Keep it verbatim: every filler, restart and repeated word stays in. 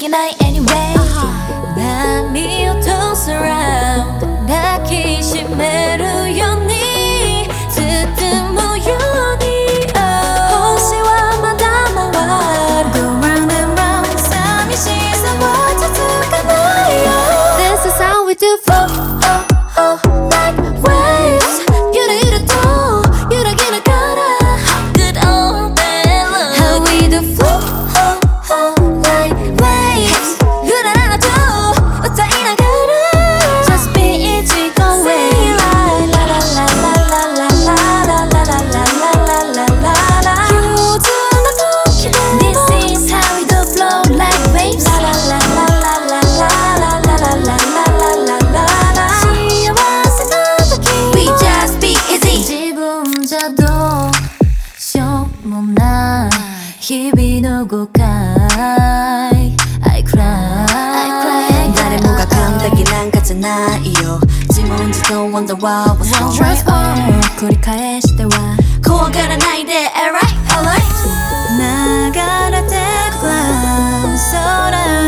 きない anyway 波を通す around 抱きしめるように包むように、oh、星はまだ回る Go round and round 寂しさは続かないよ This is how we do flow oh, oh, like waves ゆらゆらと揺らぎながら Good old bad love How we do flow oh, oh, like waves ゆらららと歌いながら Just be easy go away La la la la la la la la la la la la la la la 憂鬱な時で This is how we do flow like waves La la la la la la la la la la la la la la 幸せな時 We just be easy 自分じゃどうしようもない日々の誤解 I cry 誰もが完璧なんかじゃないよ自問自答 Wonder what was One wrong right on 繰り返しては怖がらないで Alright, alright 流れてく cloud 空